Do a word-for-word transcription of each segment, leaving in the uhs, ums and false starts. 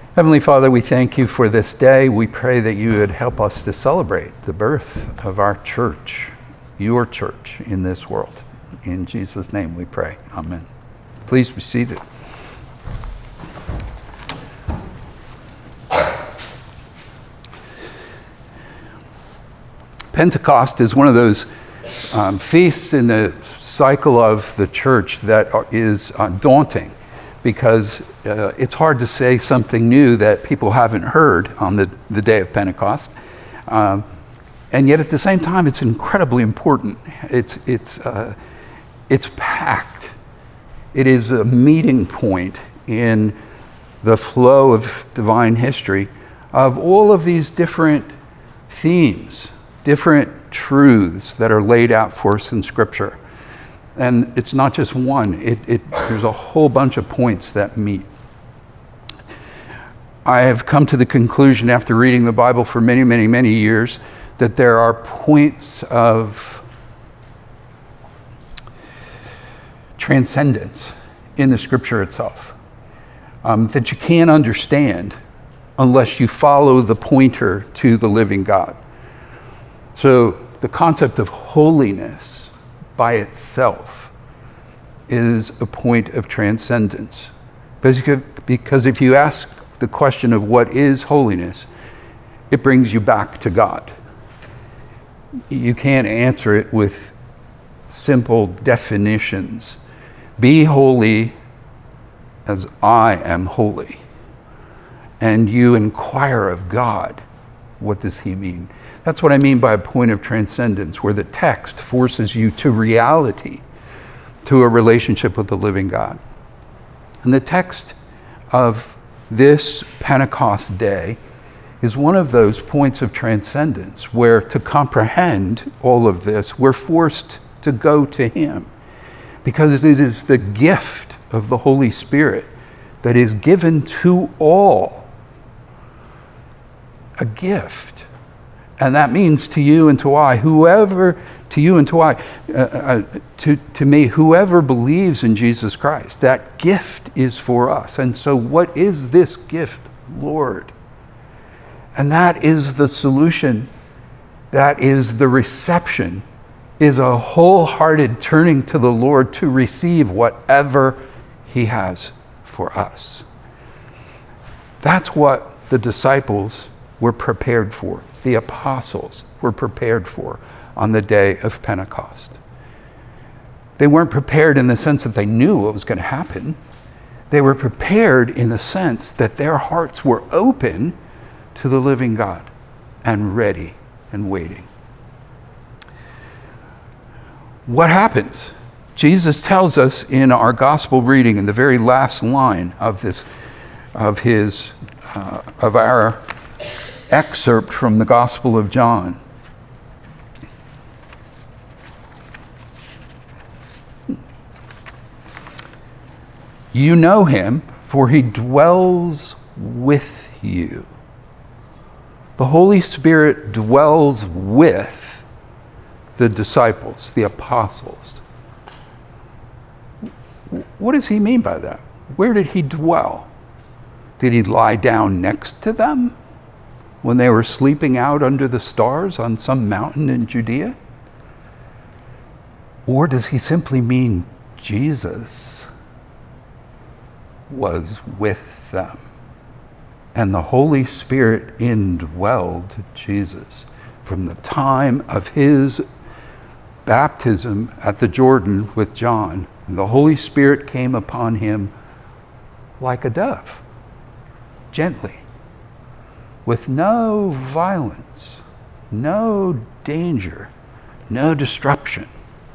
Heavenly Father, we thank you for this day. We pray that you would help us to celebrate the birth of our church, your church in this world. In Jesus' name we pray. Amen. Please be seated. Pentecost is one of those um, feasts in the cycle of the church that are, is uh, daunting, because uh, it's hard to say something new that people haven't heard on the, the day of Pentecost. Um, and yet at the same time, it's incredibly important. It's, it's, uh, it's packed. It is a meeting point in the flow of divine history of all of these different themes, different truths that are laid out for us in Scripture. And it's not just one, it, it, there's a whole bunch of points that meet. I have come to the conclusion after reading the Bible for many, many, many years that there are points of transcendence in the Scripture itself um, that you can't understand unless you follow the pointer to the living God. So the concept of holiness by itself is a point of transcendence. Because if you ask the question of what is holiness, it brings you back to God. You can't answer it with simple definitions. Be holy as I am holy. And you inquire of God, what does he mean? That's what I mean by a point of transcendence, where the text forces you to reality, to a relationship with the living God. And the text of this Pentecost day is one of those points of transcendence where, to comprehend all of this, we're forced to go to him, because it is the gift of the Holy Spirit that is given to all. A gift. And that means to you and to I, whoever, to you and to I, uh, uh, to, to me, whoever believes in Jesus Christ, that gift is for us. And so what is this gift, Lord? And that is the solution. That is the reception, is a wholehearted turning to the Lord to receive whatever he has for us. That's what the disciples were prepared for. The apostles were prepared for on the day of Pentecost. They weren't prepared in the sense that they knew what was going to happen. They were prepared in the sense that their hearts were open to the living God and ready and waiting. What happens? Jesus tells us in our gospel reading, in the very last line of this, of his, uh, of our excerpt from the Gospel of John. You know him, for he dwells with you. The Holy Spirit dwells with the disciples, the apostles. What does he mean by that? Where did he dwell? Did he lie down next to them when they were sleeping out under the stars on some mountain in Judea? Or does he simply mean Jesus was with them, and the Holy Spirit indwelled Jesus from the time of his baptism at the Jordan with John? And the Holy Spirit came upon him like a dove, gently, with no violence, no danger, no disruption.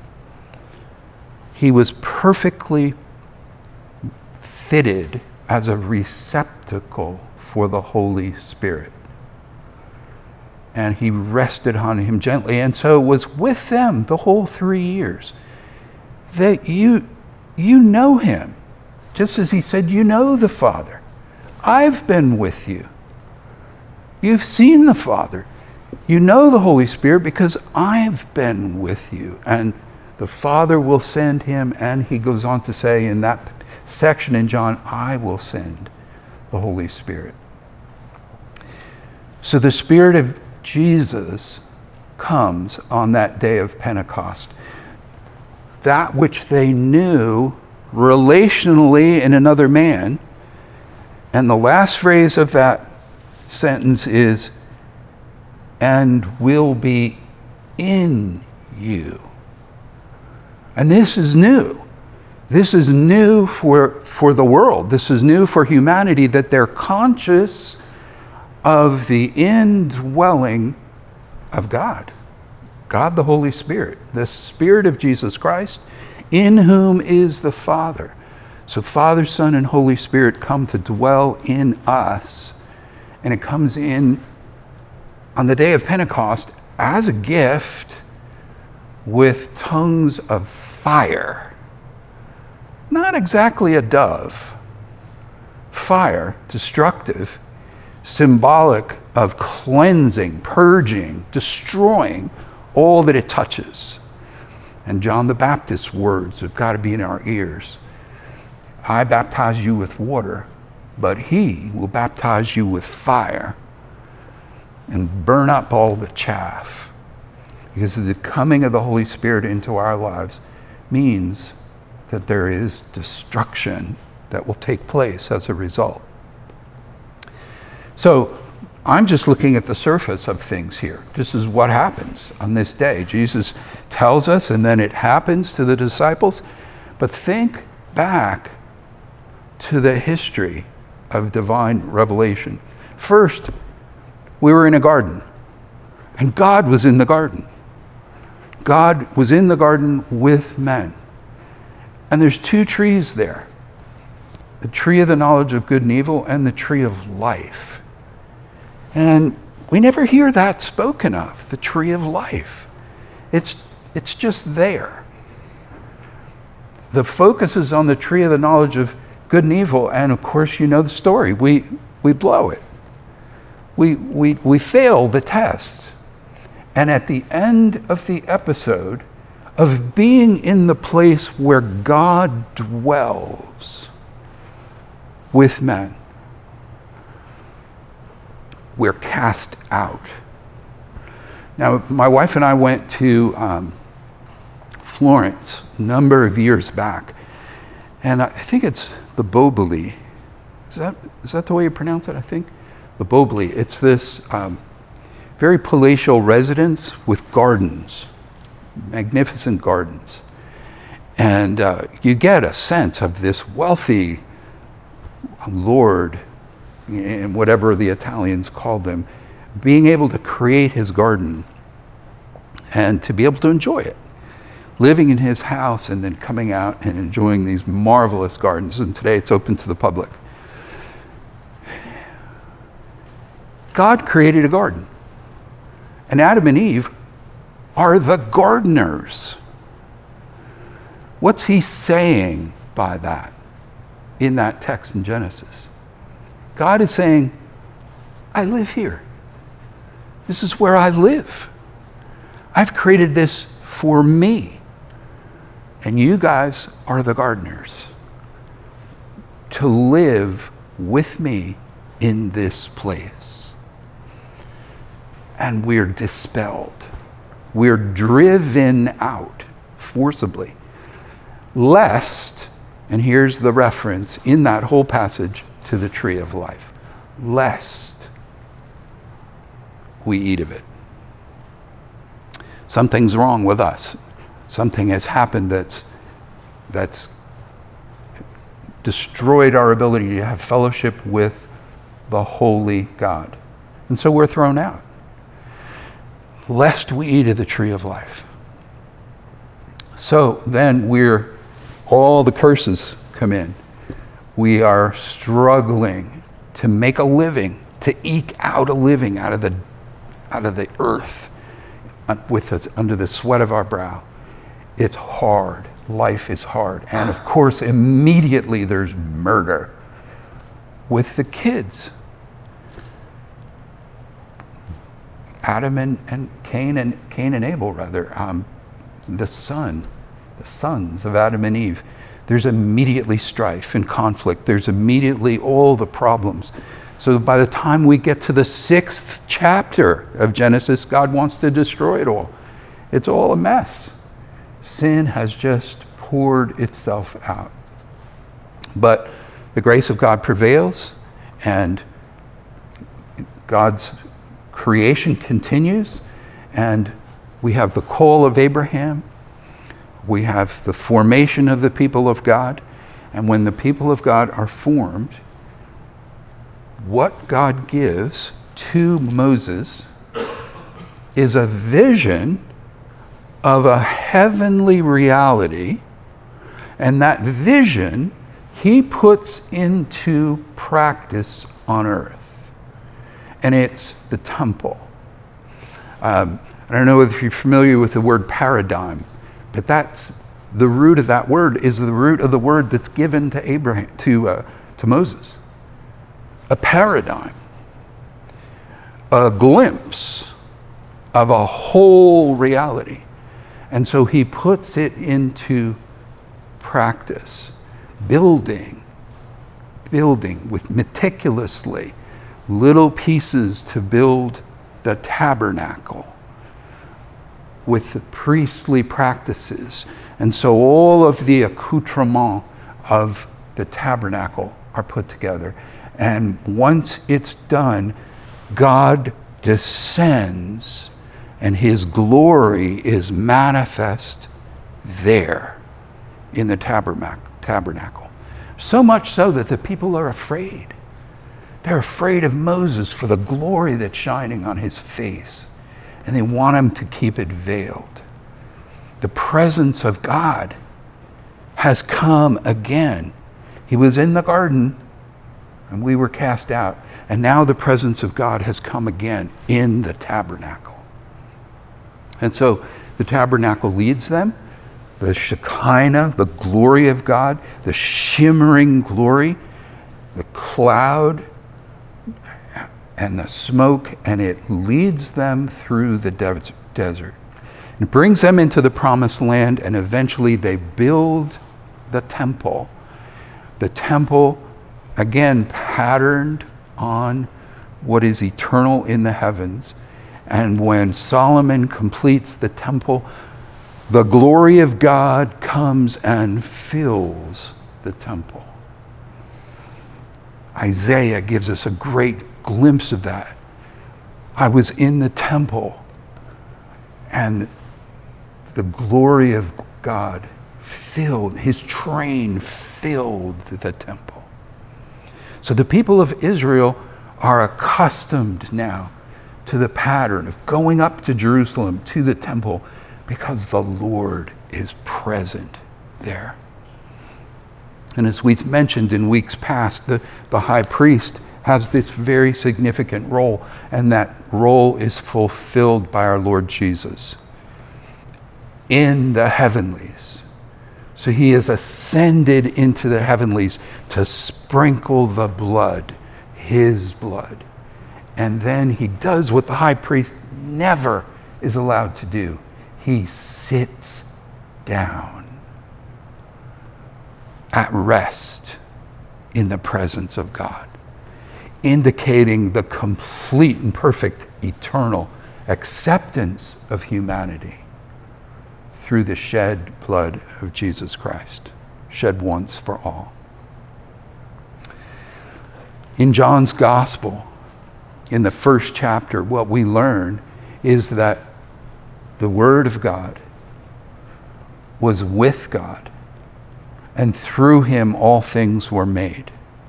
He was perfectly fitted as a receptacle for the Holy Spirit. And he rested on him gently, and so was with them the whole three years. That you, you know him, just as he said, you know the Father. I've been with you. You've seen the Father. You know the Holy Spirit because I've been with you. And the Father will send him, and he goes on to say in that section in John, I will send the Holy Spirit. So the Spirit of Jesus comes on that day of Pentecost. That which they knew relationally in another man. And the last phrase of that sentence is, and will be in you. And this is new. This is new for, for the world. This is new for humanity, that they're conscious of the indwelling of God. God the Holy Spirit, the Spirit of Jesus Christ, in whom is the Father. So Father, Son, and Holy Spirit come to dwell in us. And it comes in on the day of Pentecost as a gift with tongues of fire. Not exactly a dove. Fire, destructive, symbolic of cleansing, purging, destroying all that it touches. And John the Baptist's words have got to be in our ears. I baptize you with water, but he will baptize you with fire and burn up all the chaff. Because the coming of the Holy Spirit into our lives means that there is destruction that will take place as a result. So I'm just looking at the surface of things here. This is what happens on this day. Jesus tells us, and then it happens to the disciples. But think back to the history of divine revelation. First, we were in a garden, and God was in the garden. God was in the garden with men. And there's two trees there. The tree of the knowledge of good and evil and the tree of life. And we never hear that spoken of, the tree of life. It's, it's just there. The focus is on the tree of the knowledge of good and evil, and of course you know the story. We, we blow it. We, we, we fail the test. And at the end of the episode of being in the place where God dwells with men, we're cast out. Now, my wife and I went to um, Florence a number of years back, and I think it's the Boboli. Is that is that the way you pronounce it? I think the Boboli. It's this um, very palatial residence with gardens, magnificent gardens, and uh, you get a sense of this wealthy lord, and whatever the Italians called them, being able to create his garden and to be able to enjoy it. Living in his house and then coming out and enjoying these marvelous gardens. And today it's open to the public. God created a garden. And Adam and Eve are the gardeners. What's he saying by that in that text in Genesis? God is saying, I live here. This is where I live. I've created this for me. And you guys are the gardeners to live with me in this place. And we're dispelled. We're driven out forcibly. Lest, and here's the reference in that whole passage to the tree of life, lest we eat of it. Something's wrong with us. Something has happened that's, that's destroyed our ability to have fellowship with the holy God. And so we're thrown out. Lest we eat of the tree of life. So then we're, all the curses come in. We are struggling to make a living, to eke out a living out of the, out of the earth with us under the sweat of our brow. It's hard. Life is hard. And of course, immediately there's murder with the kids. Adam and, and Cain and Cain and Abel, rather, um, the son, the sons of Adam and Eve. There's immediately strife and conflict. There's immediately all the problems So by the time we get to the sixth chapter of Genesis, God wants to destroy it all. It's all a mess. Sin has just poured itself out. But the grace of God prevails, and God's creation continues, and we have the call of Abraham. We have the formation of the people of God. And when the people of God are formed, what God gives to Moses is a vision of a heavenly reality, and that vision he puts into practice on earth. And it's the temple. Um, I don't know if you're familiar with the word paradigm, but that's the root of that word is the root of the word that's given to Abraham, to uh, to Moses. A paradigm, a glimpse of a whole reality. And so he puts it into practice, building, building with meticulously little pieces to build the tabernacle with the priestly practices. And so all of the accoutrements of the tabernacle are put together. And once it's done, God descends and his glory is manifest there in the tabernacle. So much so that the people are afraid. They're afraid of Moses for the glory that's shining on his face. And they want him to keep it veiled. The presence of God has come again. He was in the garden and we were cast out. And now the presence of God has come again in the tabernacle. And so the tabernacle leads them. The Shekinah, the glory of God, the shimmering glory, the cloud, and the smoke, and it leads them through the de- desert. It brings them into the promised land, and eventually they build the temple. The temple, again, patterned on what is eternal in the heavens. And when Solomon completes the temple, the glory of God comes and fills the temple. Isaiah gives us a great glimpse of that. I was in the temple, and the glory of God filled, his train filled the temple. So the people of Israel are accustomed now to the pattern of going up to Jerusalem, to the temple, because the Lord is present there. And as we mentioned in weeks past, the, the high priest has this very significant role, and that role is fulfilled by our Lord Jesus in the heavenlies. So he has ascended into the heavenlies to sprinkle the blood, his blood. And then he does what the high priest never is allowed to do. He sits down at rest in the presence of God, indicating the complete and perfect eternal acceptance of humanity through the shed blood of Jesus Christ, shed once for all. In John's Gospel, in the first chapter, what we learn is that the Word of God was with God, and through him all things were made.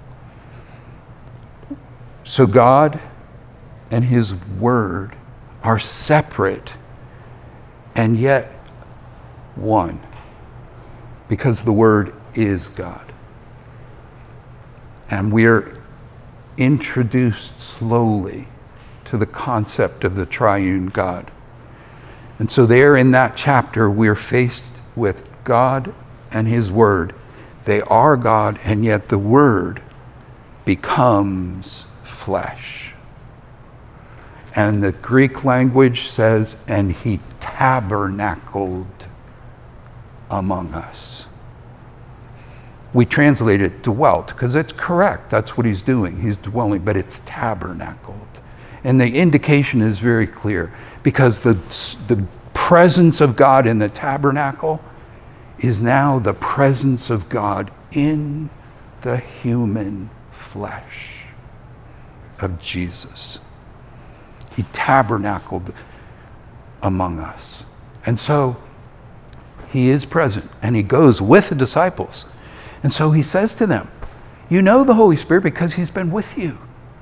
So God and his Word are separate and yet one, because the Word is God. And we're introduced slowly to the concept of the triune God. And so there in that chapter, we're faced with God and his Word. They are God, and yet the Word becomes flesh. And the Greek language says, and he tabernacled among us. we translate it dwelt, because it's correct. That's what he's doing. He's dwelling, but it's tabernacled. And the indication is very clear, because the, the presence of God in the tabernacle is now the presence of God in the human flesh of Jesus. He tabernacled among us. And so he is present, and he goes with the disciples. And so he says to them, you know the Holy Spirit because he's been with you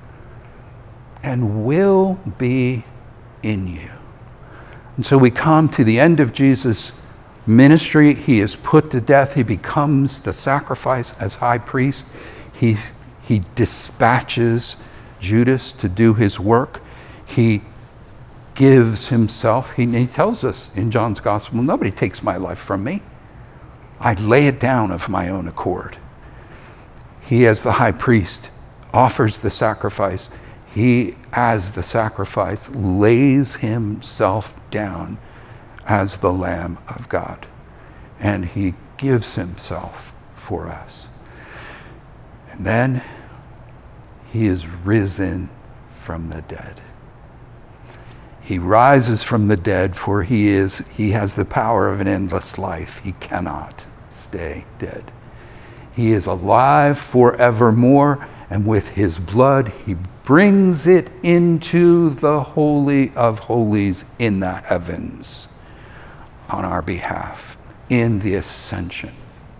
and will be in you. And so we come to the end of Jesus' ministry. He is put to death. He becomes the sacrifice as high priest. He, he dispatches Judas to do his work. He gives himself. He, he tells us in John's gospel, nobody takes my life from me. I lay it down of my own accord. He, as the high priest, offers the sacrifice. He, as the sacrifice, lays himself down as the Lamb of God. And he gives himself for us. And then he is risen from the dead. He rises from the dead, for he is he has the power of an endless life. He cannot stay dead. He is alive forevermore, and with his blood he brings it into the Holy of Holies in the heavens on our behalf in the ascension.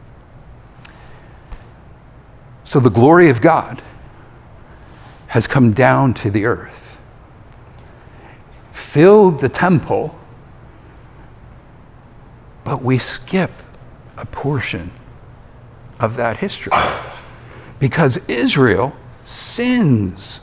So the glory of God has come down to the earth, filled the temple, but we skip a portion of that history because Israel sins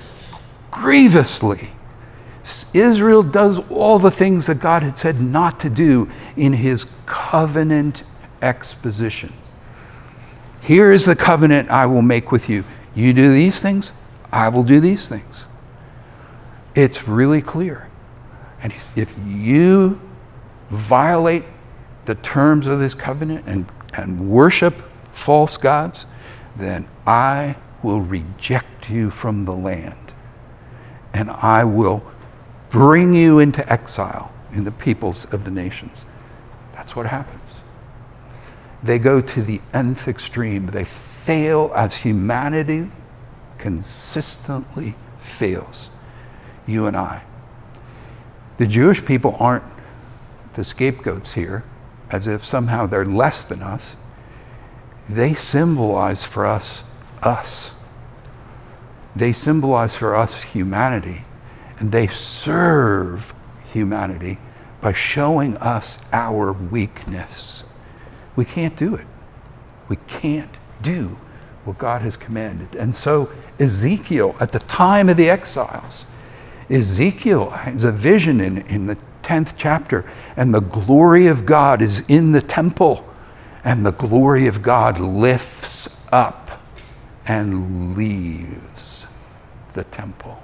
grievously. Israel does all the things that God had said not to do in his covenant exposition. Here is the covenant I will make with you. You do these things, I will do these things. It's really clear. And if you violate the terms of this covenant and, and worship false gods, then I will reject you from the land. And I will bring you into exile in the peoples of the nations. That's what happens. They go to the nth extreme. They fail as humanity consistently fails. You and I. The Jewish people aren't the scapegoats here, as if somehow they're less than us. They symbolize for us, us. They symbolize for us humanity, and they serve humanity by showing us our weakness. We can't do it. We can't do what God has commanded. And so Ezekiel, at the time of the exiles, Ezekiel has a vision in, in the tenth chapter, and the glory of God is in the temple, and the glory of God lifts up and leaves the temple.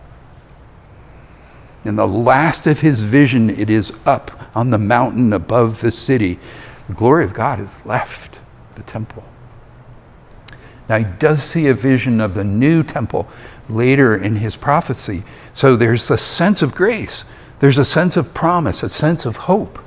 In the last of his vision, it is up on the mountain above the city. The glory of God has left the temple. Now, he does see a vision of the new temple later in his prophecy. So there's a sense of grace. There's a sense of promise, a sense of hope.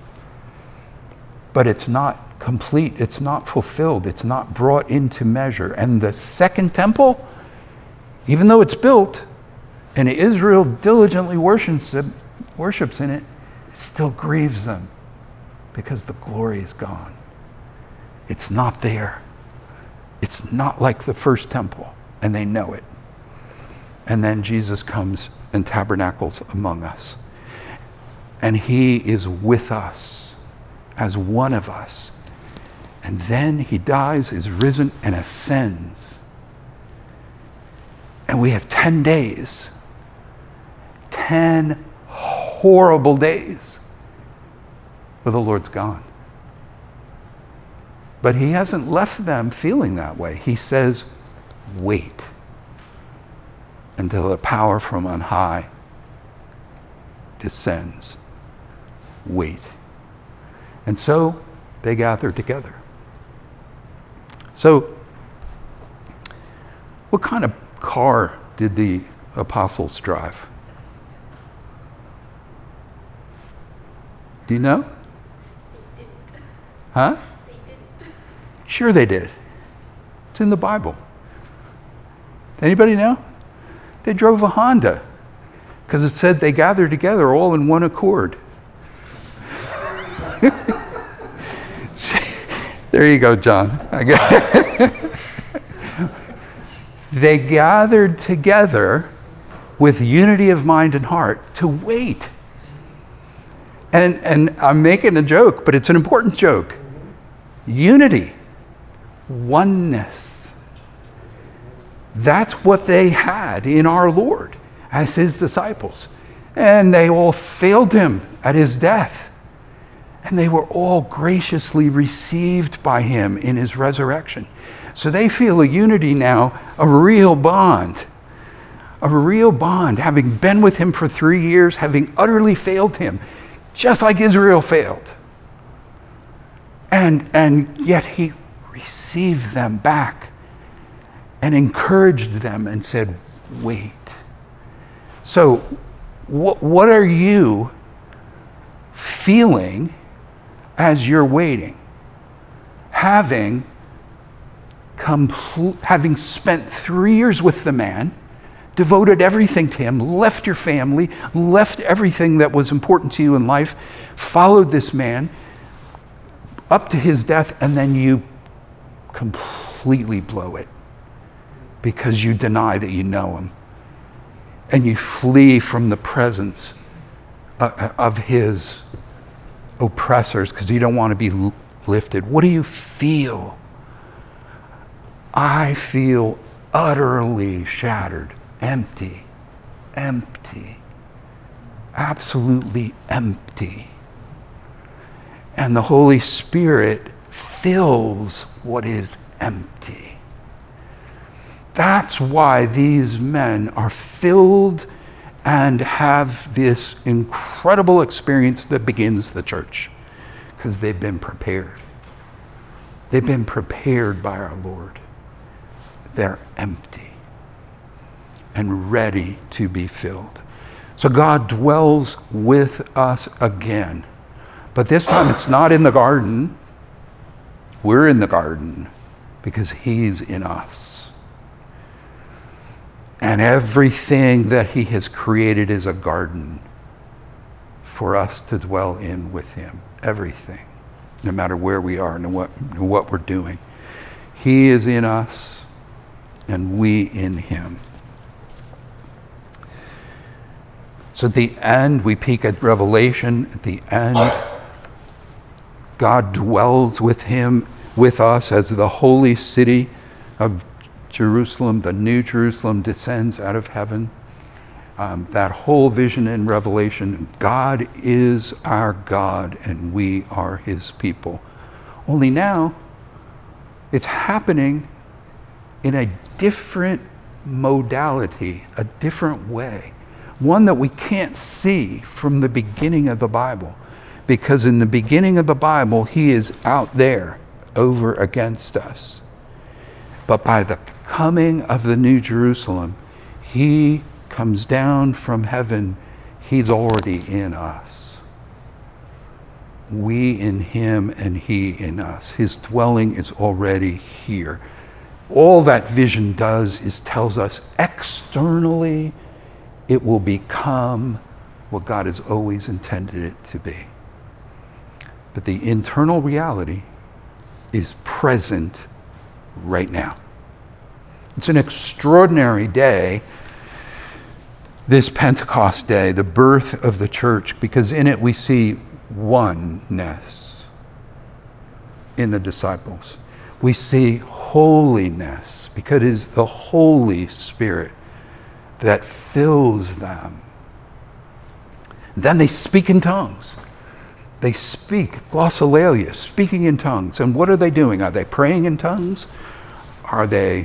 But it's not complete. It's not fulfilled. It's not brought into measure. And the second temple, even though it's built, and Israel diligently worships, it, worships in it, it still grieves them because the glory is gone. It's not there. It's not like the first temple, and they know it. And then Jesus comes and tabernacles among us. And he is with us as one of us. And then he dies, is risen, and ascends. And we have ten days, ten horrible days where the Lord's gone. But he hasn't left them feeling that way. He says, wait until the power from on high descends. Wait. And so they gather together. So What kind of car did the apostles drive? Do you know? They didn't. Huh? They didn't. Sure they did. It's in the Bible. Anybody know? They drove a Honda because it said they gathered together all in one accord. There you go, John. I got it. They gathered together with unity of mind and heart to wait. And, and I'm making a joke, but it's an important joke. Unity, oneness. That's what they had in our Lord as his disciples. And they all failed him at his death. And they were all graciously received by him in his resurrection. So they feel a unity now, a real bond. A real bond, having been with him for three years, having utterly failed him, just like Israel failed. And, and yet he received them back and encouraged them and said, wait. So what, what are you feeling as you're waiting? Having, compl- having spent three years with the man, devoted everything to him, left your family, left everything that was important to you in life, followed this man up to his death, and then you completely blow it because you deny that you know him. And you flee from the presence of his oppressors because you don't want to be lifted. What do you feel? I feel utterly shattered. Empty, empty, absolutely empty. And the Holy Spirit fills what is empty. That's why these men are filled and have this incredible experience that begins the church, because they've been prepared. They've been prepared by our Lord. They're empty and ready to be filled. So God dwells with us again. But this time it's not in the garden. We're in the garden because he's in us. And everything that he has created is a garden for us to dwell in with him. Everything, no matter where we are and what, and what we're doing. He is in us and we in him. So at the end, we peek at Revelation. At the end, God dwells with him, with us, as the holy city of Jerusalem, the new Jerusalem, descends out of heaven. Um, that whole vision in Revelation, God is our God and we are his people. Only now, it's happening in a different modality, a different way. One that we can't see from the beginning of the Bible. Because in the beginning of the Bible, he is out there over against us. But by the coming of the New Jerusalem, he comes down from heaven. He's already in us. We in him and he in us. His dwelling is already here. All that vision does is tells us externally it will become what God has always intended it to be. But the internal reality is present right now. It's an extraordinary day, this Pentecost day, the birth of the church, because in it we see oneness in the disciples. We see holiness because it is the Holy Spirit that fills them. Then they speak in tongues. They speak, glossolalia, speaking in tongues. And what are they doing? Are they praying in tongues? Are they,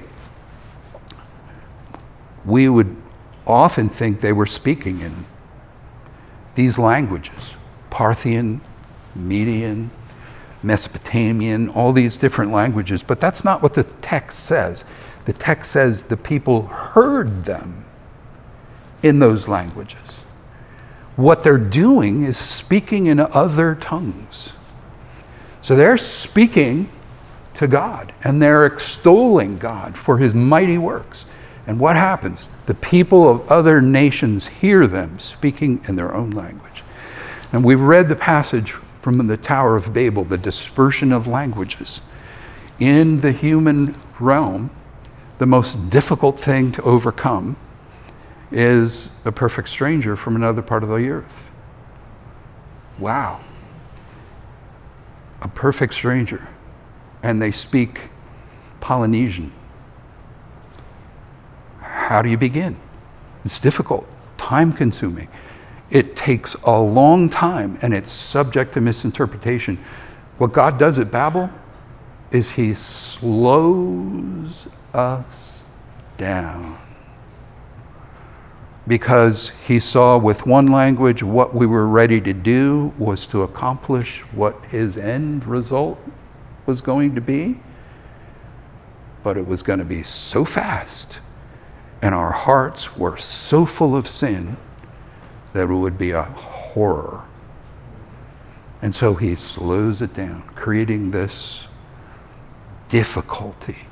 we would often think they were speaking in these languages, Parthian, Median, Mesopotamian, all these different languages. But that's not what the text says. The text says the people heard them in those languages. What they're doing is speaking in other tongues. So they're speaking to God, and they're extolling God for his mighty works. And what happens? The people of other nations hear them speaking in their own language. And we read the passage from the Tower of Babel, the dispersion of languages. In the human realm, the most difficult thing to overcome is a perfect stranger from another part of the earth. Wow. A perfect stranger. And they speak Polynesian. How do you begin? It's difficult, time-consuming. It takes a long time, and it's subject to misinterpretation. What God does at Babel is he slows us down. Because he saw with one language what we were ready to do was to accomplish what his end result was going to be. But it was going to be so fast, and our hearts were so full of sin that it would be a horror. And so he slows it down, creating this difficulty.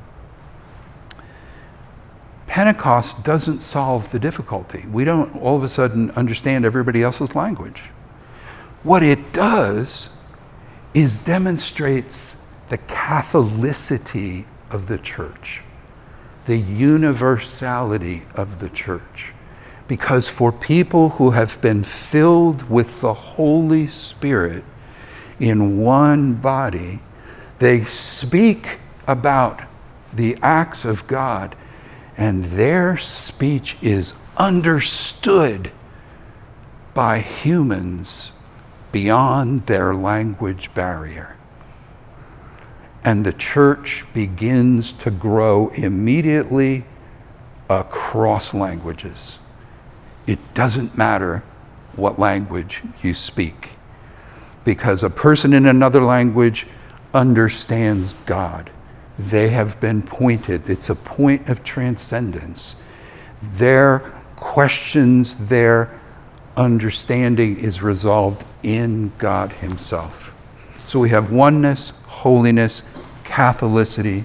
Pentecost doesn't solve the difficulty. We don't all of a sudden understand everybody else's language. What it does is demonstrates the Catholicity of the church, the universality of the church. Because for people who have been filled with the Holy Spirit in one body, they speak about the acts of God, and their speech is understood by humans beyond their language barrier. And the church begins to grow immediately across languages. It doesn't matter what language you speak, because a person in another language understands God. They have been pointed. It's a point of transcendence. Their questions, their understanding is resolved in God himself. So we have oneness, holiness, Catholicity,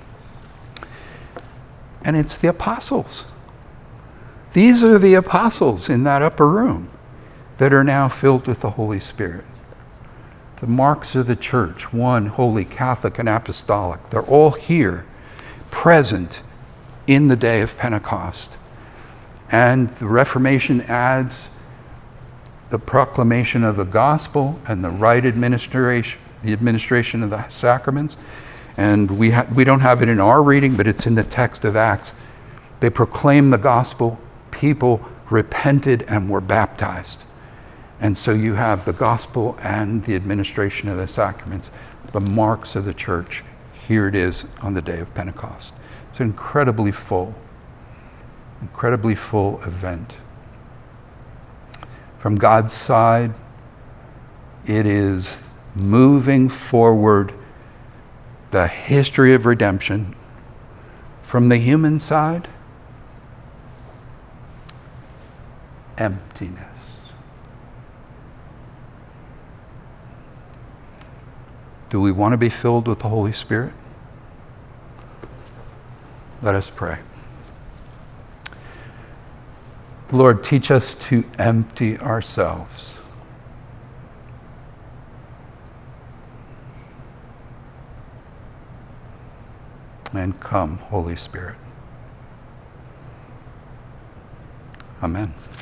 and it's the apostles. These are the apostles in that upper room that are now filled with the Holy Spirit. The marks of the church, one, holy, Catholic, and apostolic, they're all here, present in the day of Pentecost. And the Reformation adds the proclamation of the gospel and the right administration, the administration of the sacraments. And we, ha- we don't have it in our reading, but it's in the text of Acts. They proclaimed the gospel, people repented and were baptized. And so you have the gospel and the administration of the sacraments, the marks of the church. Here it is on the day of Pentecost. It's an incredibly full, incredibly full event. From God's side, it is moving forward the history of redemption. From the human side, emptiness. Do we want to be filled with the Holy Spirit? Let us pray. Lord, teach us to empty ourselves. And come, Holy Spirit. Amen.